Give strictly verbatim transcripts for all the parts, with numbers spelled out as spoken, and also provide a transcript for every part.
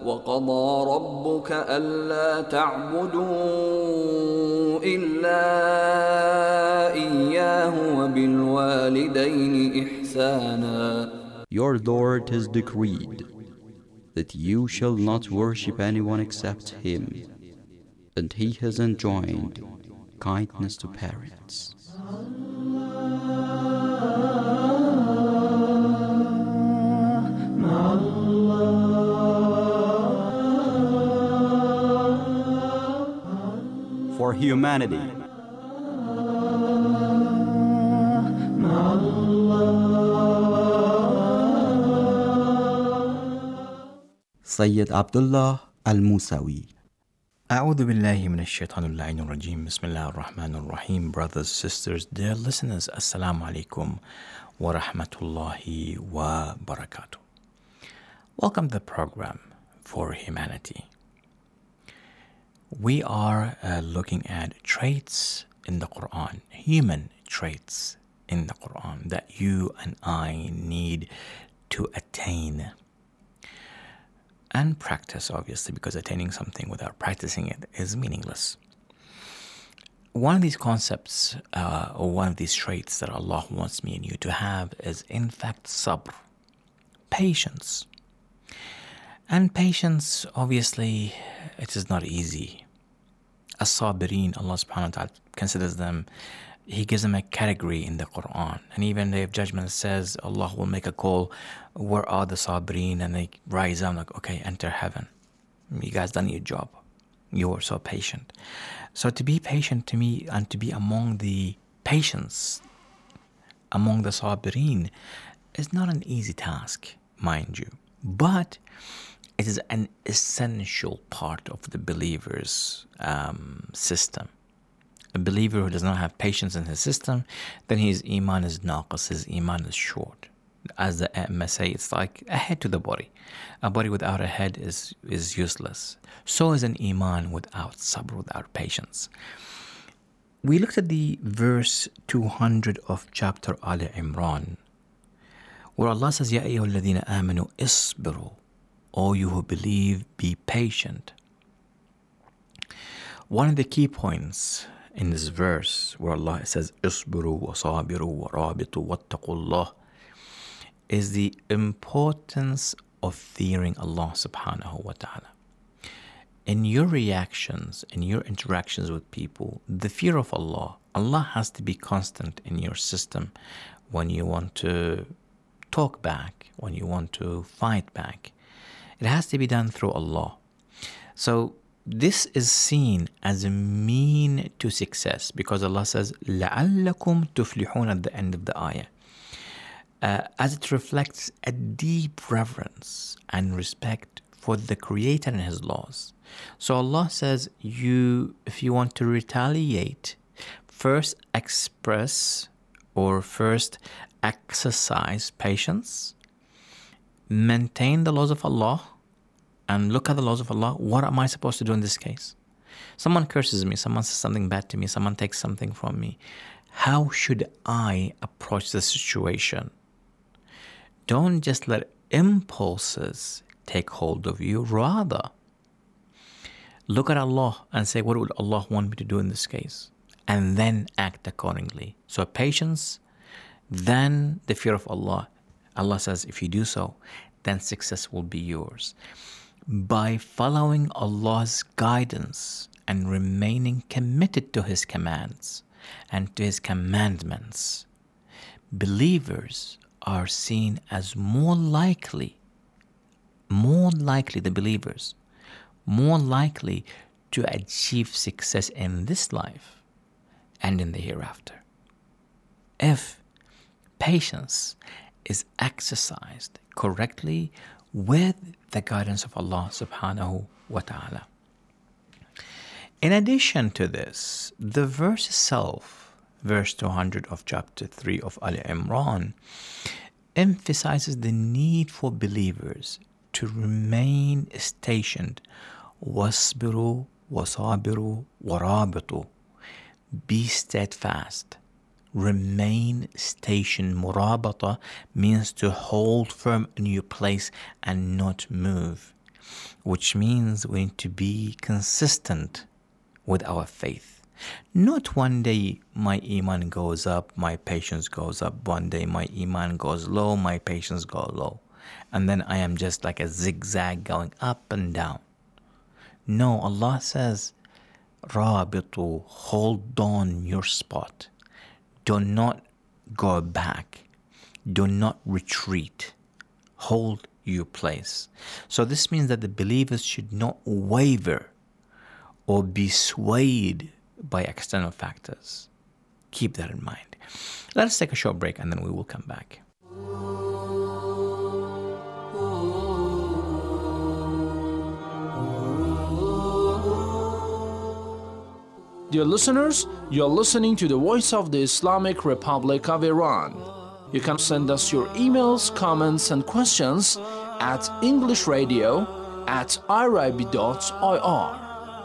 وقضى ربك ألا تعبدوا إلا إياه وبالوالدين إحسانا. Your Lord has decreed that you shall not worship anyone except Him, and He has enjoined kindness to parents. For humanity, Sayyid Abdullah Al-Musawi. أعوذ بالله من الشيطان اللعين الرجيم بسم الله الرحمن الرحيم. Brothers, sisters, dear listeners, Assalamu alaikum wa rahmatullahi wa barakatuh. Welcome to the program For Humanity. We are uh, looking at traits in the Quran, human traits in the Quran that you and I need to attain and practice, obviously, because attaining something without practicing it is meaningless. One of these concepts uh, or one of these traits that Allah wants me and you to have is, in fact, sabr, patience. And patience, obviously, it is not easy. As-sabirin, Allah subhanahu wa ta'ala considers them, He gives them a category in the Quran. And even the Day of Judgment says, Allah will make a call, where are the sabirin? And they rise up like, okay, enter heaven. You guys done your job. You are so patient. So to be patient to me and to be among the patients, among the sabirin, is not an easy task, mind you. But it is an essential part of the believer's um, system. A believer who does not have patience in his system, then his iman is naqas, his iman is short. As the A'imma say, it's like a head to the body. A body without a head is, is useless. So is an iman without sabr, without patience. We looked at the verse two hundred of chapter Al Imran, where Allah says, Ya ayyuha alladhina amanu isbiru, O you who believe, be patient. One of the key points in this verse where Allah says, Isbiru wa sabiru wa rabitu wattaqullah, is the importance of fearing Allah subhanahu wa ta'ala. In your reactions, in your interactions with people, the fear of Allah, Allah has to be constant in your system when you want to talk back, when you want to fight back. It has to be done through Allah. So this is seen as a mean to success because Allah says, لَعَلَّكُمْ تُفْلِحُونَ at the end of the ayah. Uh, as it reflects a deep reverence and respect for the Creator and His laws. So Allah says, you, if you want to retaliate, first express or first exercise patience, maintain the laws of Allah, and look at the laws of Allah. What am I supposed to do in this case? Someone curses me, someone says something bad to me, someone takes something from me. How should I approach the situation? Don't just let impulses take hold of you. Rather, look at Allah and say, what would Allah want me to do in this case? And then act accordingly. So patience, then the fear of Allah. Allah says, if you do so, then success will be yours. By following Allah's guidance and remaining committed to His commands and to His commandments, believers are seen as more likely, more likely the believers, more likely to achieve success in this life and in the hereafter. If patience is exercised correctly with the guidance of Allah subhanahu wa ta'ala. In addition to this, the verse itself, verse two hundred of chapter three of Al Imran, emphasizes the need for believers to remain stationed. وَاصْبِرُوا وَصَابِرُوا وَرَابِطُوا. Be steadfast. Remain stationed. Murabata means to hold firm in your place and not move. which means we need to be consistent with our faith. Not one day my iman goes up, my patience goes up. One day my iman goes low, my patience goes low. And then I am just like a zigzag going up and down. No, Allah says, Rabitu, hold on your spot. Do not go back. Do not retreat. Hold your place. So this means that the believers should not waver or be swayed by external factors. Keep that in mind. Let us take a short break and then we will come back. Dear listeners, you are listening to the Voice of the Islamic Republic of Iran. You can send us your emails, comments, and questions at englishradio at irib dot I R.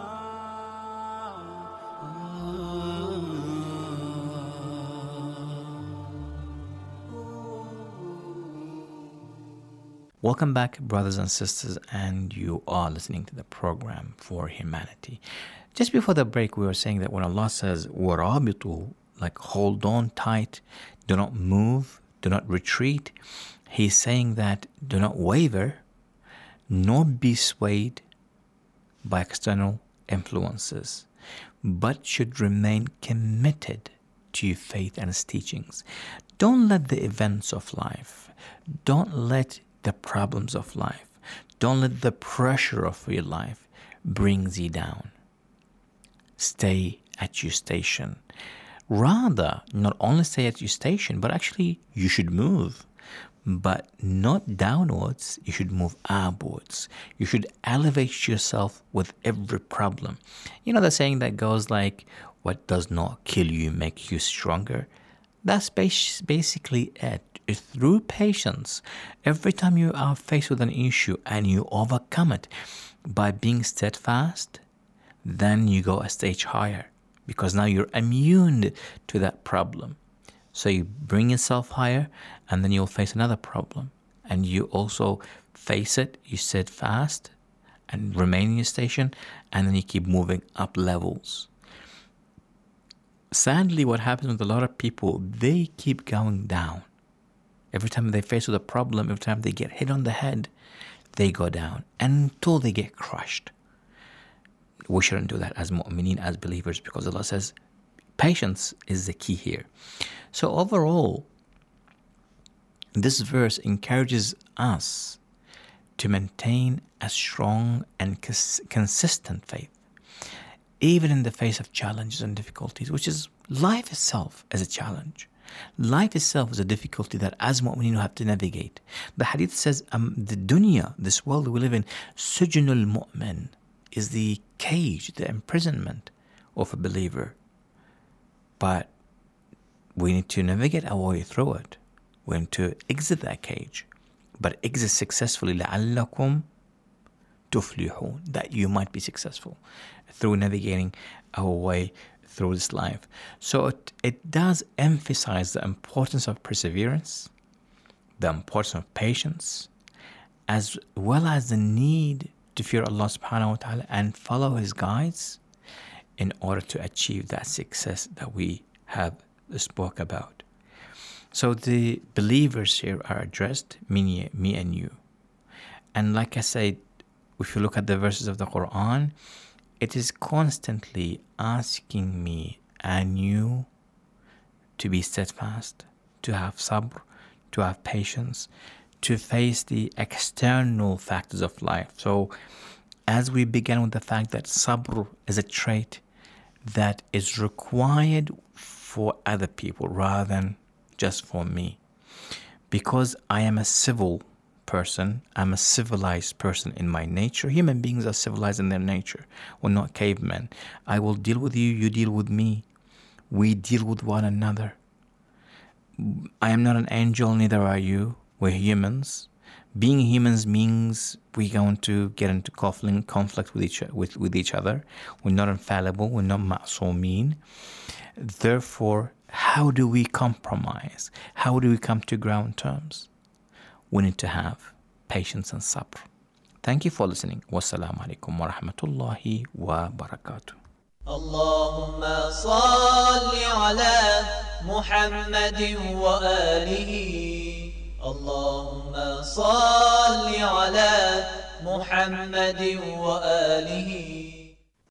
Welcome back, brothers and sisters, and you are listening to the program For Humanity. Just before the break, we were saying that when Allah says, وَرَابِطُوا, like hold on tight, do not move, do not retreat, He's saying that do not waver, nor be swayed by external influences, but should remain committed to your faith and its teachings. Don't let the events of life, don't let the problems of life, don't let the pressure of your life brings you down. Stay at your station. Rather, not only stay at your station, but actually you should move. But not downwards, you should move upwards. You should elevate yourself with every problem. You know the saying that goes like, what does not kill you makes you stronger? That's basically it. Through patience, every time you are faced with an issue and you overcome it by being steadfast, then you go a stage higher because now you're immune to that problem. So you bring yourself higher and then you'll face another problem. And you also face it, you steadfast and remain in your station, and then you keep moving up levels. Sadly, what happens with a lot of people, they keep going down. Every time they face with a problem, every time they get hit on the head, they go down until they get crushed. We shouldn't do that as mu'mineen, as believers, because Allah says patience is the key here. So overall, this verse encourages us to maintain a strong and cons- consistent faith, even in the face of challenges and difficulties, which is life itself as a challenge. Life itself is a difficulty that as mu'mineen have to navigate. The hadith says um, the dunya, this world we live in, sujnul mu'min, is the cage, the imprisonment of a believer. But we need to navigate our way through it. We need to exit that cage, but exit successfully, لَعَلَّكُمْ تُفْلِحُونَ, that you might be successful through navigating our way through this life. So it, it does emphasize the importance of perseverance, the importance of patience, as well as the need to fear Allah subhanahu wa ta'ala and follow His guides in order to achieve that success that we have spoke about. So the believers here are addressed, me, me and you. And like I said, if you look at the verses of the Quran, it is constantly asking me and you to be steadfast, to have sabr, to have patience, to face the external factors of life. So as we began with the fact that sabr is a trait that is required for other people rather than just for me. Because I am a civil person, I'm a civilized person in my nature. Human beings are civilized in their nature. We're not cavemen. I will deal with you, you deal with me. We deal with one another. I am not an angel, neither are you. We're humans. Being humans means we're going to get into conflict, conflict with each with, with each other. We're not infallible. We're not ma'soomeen. Therefore, how do we compromise? How do we come to ground terms? We need to have patience and sabr. Thank you for listening. Wassalamu alaikum wa rahmatullahi wa barakatuh. اللهم صل على محمد وآله اللهم صل على محمد وآله